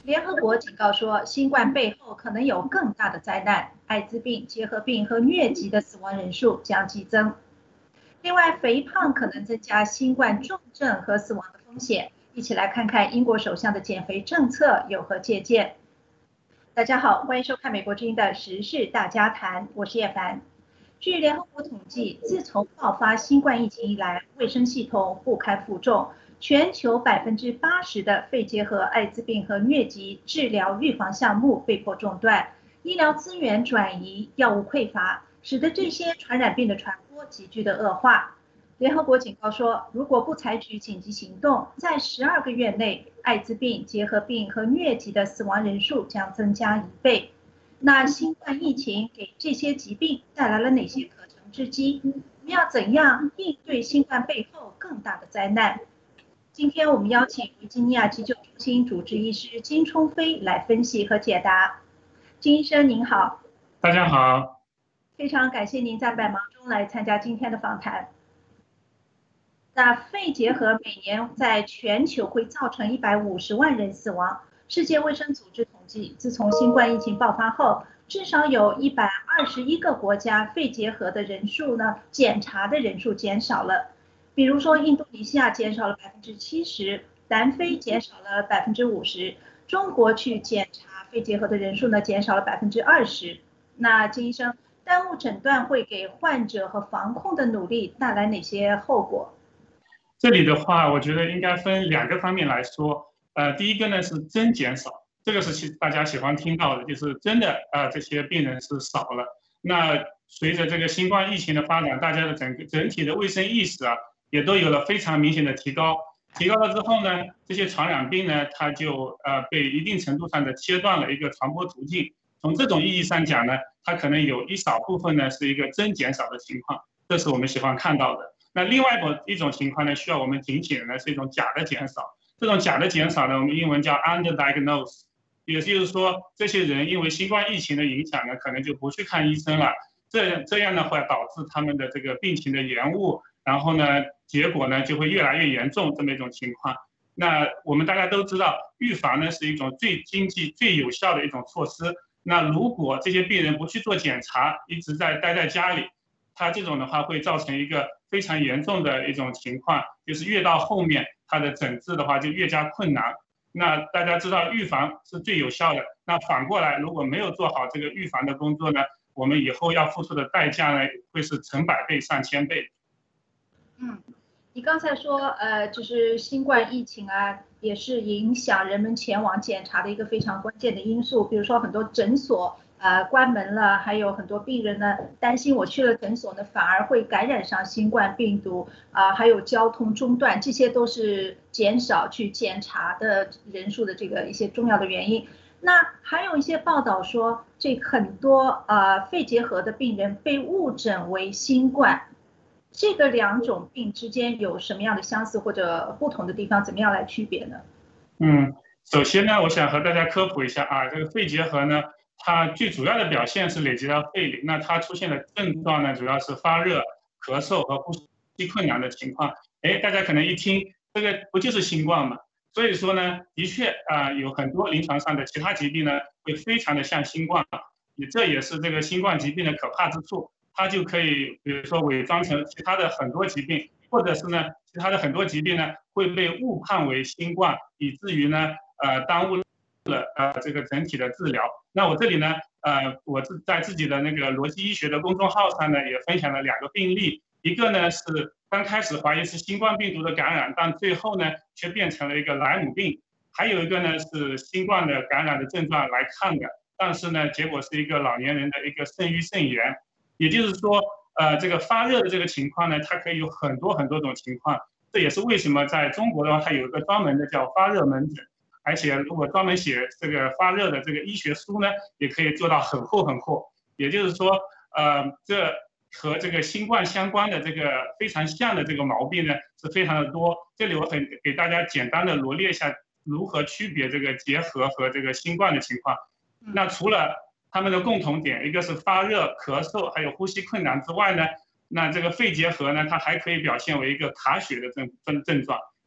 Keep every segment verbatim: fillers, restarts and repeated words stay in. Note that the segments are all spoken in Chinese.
联合国警告说，新冠背后可能有更大的灾难，艾滋病、结核病和疟疾的死亡人数将激增。另外，肥胖可能增加新冠重症和死亡的风险。一起来看看英国首相的减肥政策有何借鉴。大家好，欢迎收看美国之音的时事大家谈，我是叶凡。据联合国统计，自从爆发新冠疫情以来，卫生系统不堪负重，全球百分之八十的肺结核、艾滋病和疟疾治疗预防项目被迫中断，医疗资源转移，药物匮乏，使得这些传染病的传播急剧的恶化。联合国警告说，如果不采取紧急行动，在十二个月内，艾滋病、结核病和疟疾的死亡人数将增加一倍。那新冠疫情给这些疾病带来了哪些可乘之机？我们要怎样应对新冠背后更大的灾难？今天我们邀请维吉尼亚急救中心主治医师金冲飞来分析和解答。金医生您好。 大家好。 非常感谢您在百忙中来参加今天的访谈。那肺结核每年在全球会造成一百五十万人死亡。世界卫生组织统计，自从新冠疫情爆发后，至少有一百二十一个国家肺结核的人数呢，检查的人数减少了。比如说，印度尼西亚减少了百分之七十，南非减少了百分之五十，中国去检查肺结核的人数呢，减少了百分之二十。那金医生，耽误诊断会给患者和防控的努力带来哪些后果？ 这里的话，我觉得应该分两个方面来说。呃，第一个呢是真减少，这个是其大家喜欢听到的，就是真的啊、呃，这些病人是少了。那随着这个新冠疫情的发展，大家的整个整体的卫生意识啊，也都有了非常明显的提高。提高了之后呢，这些传染病呢，它就呃被一定程度上的切断了一个传播途径。从这种意义上讲呢，它可能有一少部分呢是一个真减少的情况，这是我们喜欢看到的。那另外一种情况呢，需要我们警醒的呢是一种假的减少。这种假的减少呢，我们英文叫 underdiagnose， 也就是说，这些人因为新冠疫情的影响呢，可能就不去看医生了。这这样的话，导致他们的这个病情的延误，然后呢，结果呢就会越来越严重，这么一种情况。那我们大家都知道，预防呢是一种最经济、最有效的一种措施。那如果这些病人不去做检查，一直在待在家里，他这种的话会造成一个非常严重的一种情况，就是越到后面，它的诊治的话就越加困难。那大家知道预防是最有效的，那反过来如果没有做好这个预防的工作呢，我们以后要付出的代价呢会是成百倍、上千倍。 嗯，你刚才说，呃，就是新冠疫情啊，也是影响人们前往检查的一个非常关键的因素。比如说很多诊所呃关门了，还有很多病人呢担心我去了诊所呢，反而会感染上新冠病毒啊、呃，还有交通中断，这些都是减少去检查的人数的这个一些重要的原因。那还有一些报道说，这很多呃肺结核的病人被误诊为新冠。这个两种病之间有什么样的相似或者不同的地方？怎么样来区别呢？ 嗯，首先呢，我想和大家科普一下啊，这个肺结核呢，它最主要的表现是累积到肺里，那它出现的症状呢，主要是发热、咳嗽和呼吸困难的情况。哎，大家可能一听这个不就是新冠吗？所以说呢，的确啊、呃，有很多临床上的其他疾病呢，会非常的像新冠，也这也是这个新冠疾病的可怕之处。它就可以，比如说伪装成其他的很多疾病，或者是呢，其他的很多疾病呢会被误判为新冠，以至于呢，呃，耽误了呃这个整体的治疗。那我这里呢，呃，我自在自己的那个逻辑医学的公众号上呢，也分享了两个病例，一个呢是刚开始怀疑是新冠病毒的感染，但最后呢却变成了一个莱姆病，还有一个呢是新冠的感染的症状来看的，但是呢结果是一个老年人的一个肾盂肾炎。也就是说，呃，这个发热的这个情况呢，它可以有很多很多种情况。这也是为什么在中国的话，它有一个专门的叫发热门诊，而且如果专门写这个发热的这个医学书呢，也可以做到很厚很厚。也就是说，呃，这和这个新冠相关的这个非常像的这个毛病呢，是非常的多。这里我很给大家简单的罗列一下如何区别这个结核和这个新冠的情况。那除了他们的共同点，一个是发热、咳嗽，还有呼吸困难之外呢，那这个肺结核呢，它还可以表现为一个卡血的症症症状，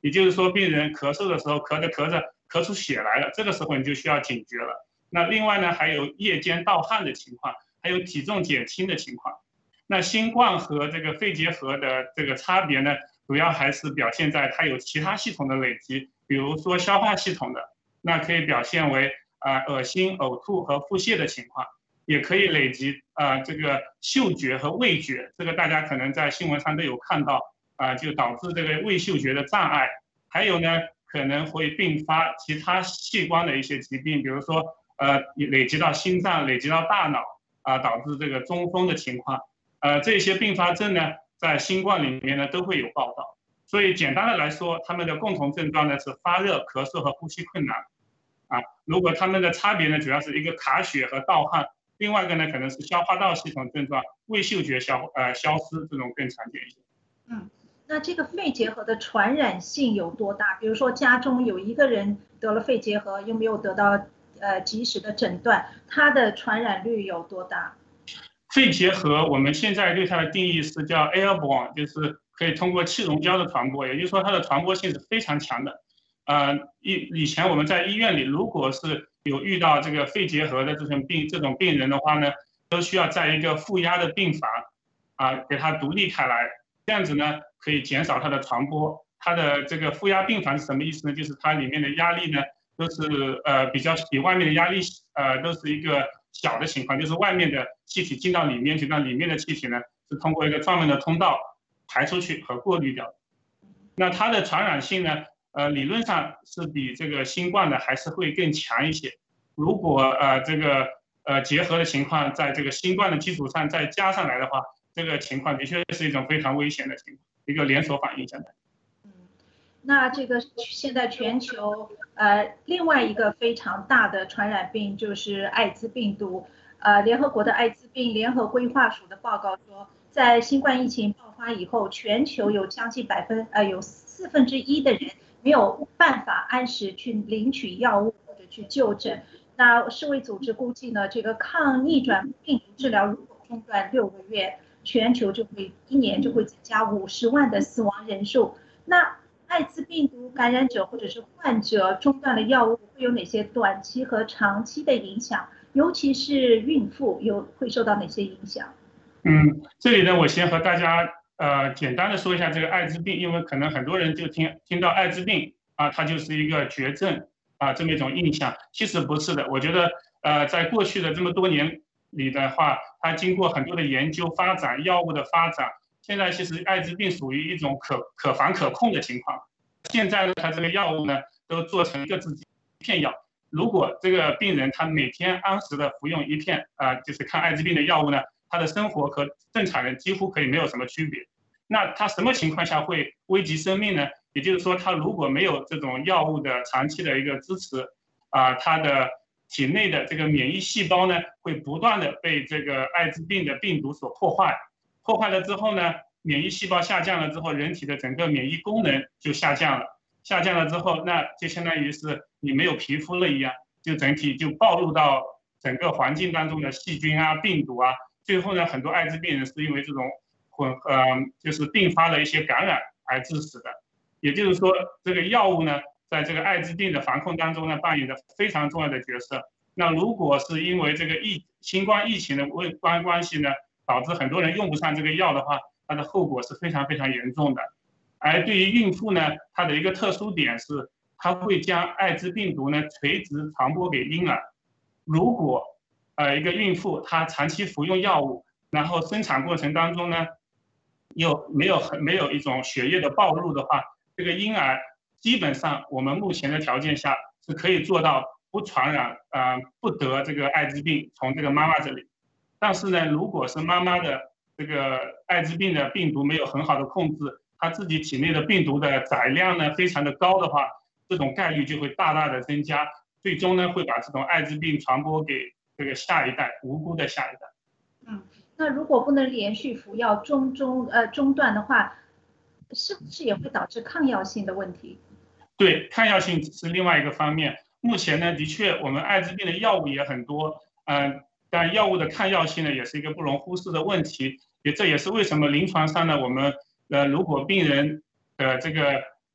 也就是说，病人咳嗽的时候咳着咳着咳出血来了，这个时候你就需要警觉了。那另外呢，还有夜间盗汗的情况，还有体重减轻的情况。那新冠和这个肺结核的这个差别呢，主要还是表现在它有其他系统的累积，比如说消化系统的，那可以表现为啊、呃、恶心、呕吐和腹泻的情况，也可以累积啊、呃、这个嗅觉和味觉，这个大家可能在新闻上都有看到啊、呃，就导致这个味嗅觉的障碍。还有呢，可能会并发其他器官的一些疾病，比如说呃累积到心脏、累积到大脑啊、呃，导致这个中风的情况。呃，这些并发症呢，在新冠里面呢都会有报道。所以简单的来说，他们的共同症状呢是发热、咳嗽和呼吸困难。啊，如果他们的差别呢，主要是一个卡血和盗汗，另外一个呢可能是消化道系统症状，味嗅觉消呃消失这种更常见一些。 嗯，那这个肺结核的传染性有多大？比如说家中有一个人得了肺结核，又没有得到呃及时的诊断，它的传染率有多大？ 肺结核我们现在对它的定义是叫 airborne， 就是可以通过气溶胶的传播，也就是说它的传播性是非常强的。呃，以以前我们在医院里，如果是有遇到这个肺结核的这种病这种病人的话呢，都需要在一个负压的病房啊、呃、给他独立开来，这样子呢可以减少它的传播。它的这个负压病房是什么意思呢？就是它里面的压力呢都是呃比较比外面的压力呃都是一个小的情况，就是外面的气体进到里面去，那里面的气体呢是通过一个专门的通道排出去和过滤掉。那它的传染性呢，呃，理论上是比这个新冠的还是会更强一些。如果呃这个呃结合的情况在这个新冠的基础上再加上来的话，这个情况的确是一种非常危险的情况，一个连锁反应相当于。 那这个现在全球呃另外一个非常大的传染病就是艾滋病毒。呃，联合国的艾滋病联合规划署的报告说，在新冠疫情爆发以后，全球有将近百分呃有四分之一的人没有办法按时去领取药物或者去就诊。那世卫组织估计呢，这个抗逆转病毒治疗如果中断六个月，全球就会一年就会增加五十万的死亡人数。那艾滋病毒感染者或者是患者中断了药物，会有哪些短期和长期的影响？尤其是孕妇有会受到哪些影响？ 嗯，这里呢，我先和大家呃简单的说一下这个艾滋病，因为可能很多人就听听到艾滋病啊，它就是一个绝症啊这么一种印象，其实不是的。我觉得呃在过去的这么多年里的话，它经过很多的研究发展，药物的发展，现在其实艾滋病属于一种可可防可控的情况。现在呢，它这个药物呢都做成各自己片药。如果这个病人他每天按时的服用一片啊、呃，就是抗艾滋病的药物呢，他的生活和正常人几乎可以没有什么区别。那他什么情况下会危及生命呢？也就是说，他如果没有这种药物的长期的一个支持，啊、呃，他的体内的这个免疫细胞呢，会不断的被这个艾滋病的病毒所破坏。破坏了之后呢，免疫细胞下降了之后，人体的整个免疫功能就下降了。下降了之后，那就相当于是你没有皮肤了一样，就整体就暴露到整个环境当中的细菌啊、病毒啊。最后呢，很多艾滋病人是因为这种混呃，就是并发的一些感染而致死的。也就是说，这个药物呢，在这个艾滋病的防控当中呢，扮演着非常重要的角色。那如果是因为这个疫新冠疫情的关关系呢，导致很多人用不上这个药的话，它的后果是非常非常严重的。而对于孕妇呢，它的一个特殊点是，它会将艾滋病毒呢垂直传播给婴儿。如果呃一个孕妇她长期服用药物，然后生产过程当中呢，又没有很没有一种血液的暴露的话，这个婴儿基本上我们目前的条件下是可以做到不传染，呃不得这个艾滋病从这个妈妈这里。但是呢，如果是妈妈的这个艾滋病的病毒没有很好的控制，他自己体内的病毒的载量呢非常的高的话，这种概率就会大大的增加，最终呢会把这种艾滋病传播给这个下一代，无辜的下一代。 嗯，那如果不能连续服药中中呃中断的话，是不是也会导致抗药性的问题？ 对，抗药性是另外一个方面。目前呢，的确我们艾滋病的药物也很多，嗯、呃，但药物的抗药性呢也是一个不容忽视的问题。也这也是为什么临床上呢，我们呃如果病人的这个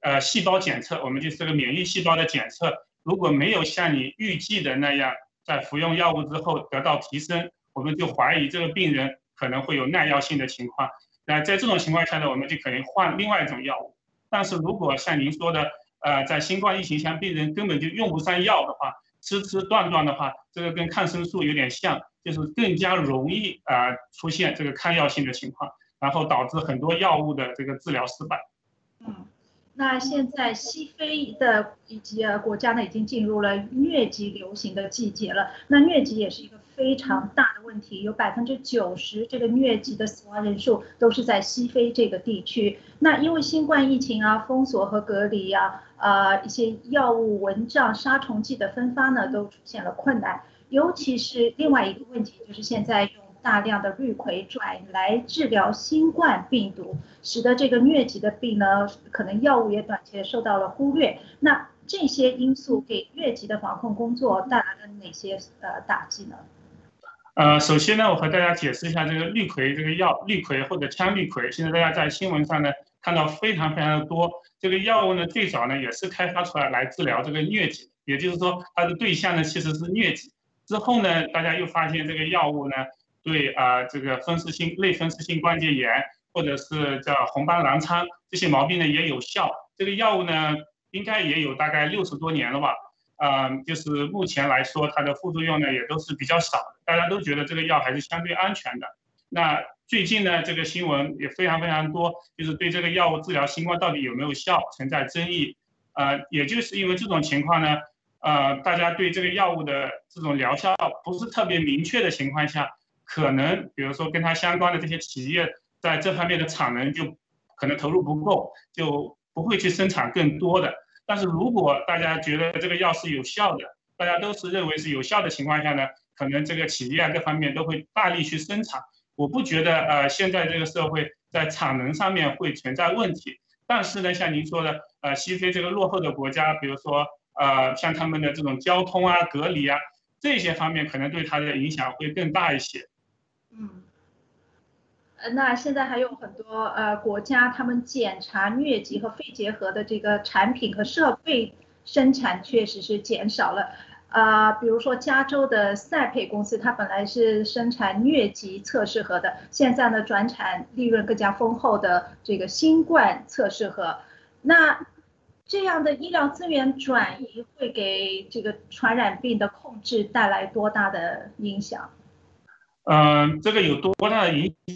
呃细胞检测，我们就是这个免疫细胞的检测，如果没有像你预计的那样，在服用药物之后得到提升，我们就怀疑这个病人可能会有耐药性的情况。那在这种情况下呢，我们就可能换另外一种药物。但是如果像您说的，呃，在新冠疫情下，病人根本就用不上药的话，吃吃断断的话，这个跟抗生素有点像，就是更加容易啊、呃、出现这个抗药性的情况，然后导致很多药物的这个治疗失败。 嗯。那现在西非的以及呃国家呢，已经进入了疟疾流行的季节了。那疟疾也是一个非常大的问题，有百分之九十这个疟疾的死亡人数都是在西非这个地区。那因为新冠疫情啊、封锁和隔离啊、呃一些药物、蚊帐、杀虫剂的分发呢，都出现了困难。尤其是另外一个问题，就是现在用大量的氯喹转来治疗新冠病毒，使得这个疟疾的病呢，可能药物也短期受到了忽略。那这些因素给疟疾的防控工作带来了哪些呃打击呢？ 呃，首先呢，我和大家解释一下这个氯喹这个药，氯喹或者羟氯喹，现在大家在新闻上呢看到非常非常的多。这个药物呢，最早呢也是开发出来来治疗这个疟疾，也就是说它的对象呢其实是疟疾。之后呢，大家又发现这个药物呢，对啊、呃、这个风湿性类风湿性关节炎或者是叫红斑狼疮这些毛病呢也有效。这个药物呢，应该也有大概六十多年了吧。嗯，就是目前来说，它的副作用呢也都是比较少的，大家都觉得这个药还是相对安全的。那最近呢，这个新闻也非常非常多，就是对这个药物治疗新冠到底有没有效存在争议。呃，也就是因为这种情况呢，呃，大家对这个药物的这种疗效不是特别明确的情况下，可能比如说跟它相关的这些企业在这方面的产能就可能投入不够，就不会去生产更多的。但是如果大家觉得这个药是有效的，大家都是认为是有效的情况下呢，可能这个企业啊各方面都会大力去生产。我不觉得呃现在这个社会在产能上面会存在问题。但是呢，像您说的，呃，西非这个落后的国家，比如说呃像他们的这种交通啊、隔离啊这些方面，可能对它的影响会更大一些。 嗯。呃，那现在还有很多呃国家，他们检查疟疾和肺结核的这个产品和设备生产确实是减少了。呃，比如说加州的赛佩公司，它本来是生产疟疾测试盒的，现在呢转产利润更加丰厚的这个新冠测试盒。那这样的医疗资源转移会给这个传染病的控制带来多大的影响？ 嗯、呃，这个有多大的影响？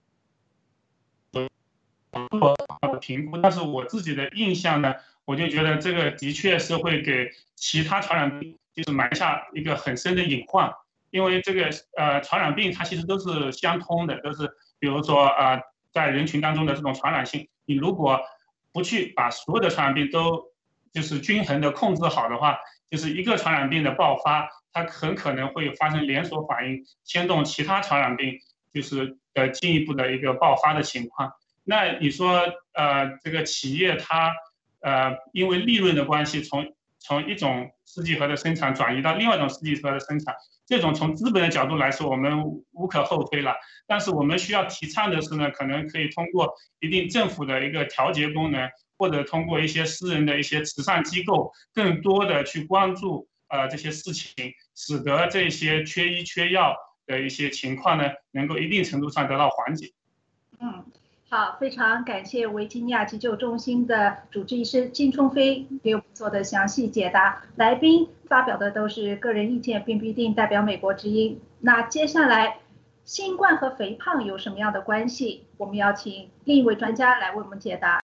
评估，但是我自己的印象呢，我就觉得这个的确是会给其他传染病就是埋下一个很深的隐患，因为这个呃传染病它其实都是相通的，都是比如说呃在人群当中的这种传染性，你如果不去把所有的传染病都就是均衡的控制好的话，就是一个传染病的爆发，它很可能会发生连锁反应，牵动其他传染病就是呃进一步的一个爆发的情况。那你说，呃，这个企业它，呃，因为利润的关系，从从一种试剂盒的生产转移到另外一种试剂盒的生产，这种从资本的角度来说，我们无可厚非了。但是我们需要提倡的是呢，可能可以通过一定政府的一个调节功能，或者通过一些私人的一些慈善机构，更多的去关注呃这些事情，使得这些缺医缺药的一些情况呢，能够一定程度上得到缓解。 嗯。好，非常感谢维吉尼亚急救中心的主治医师金冲飞给我们做的详细解答。来宾发表的都是个人意见，并不一定代表美国之音。那接下来，新冠和肥胖有什么样的关系？我们要请另一位专家来为我们解答。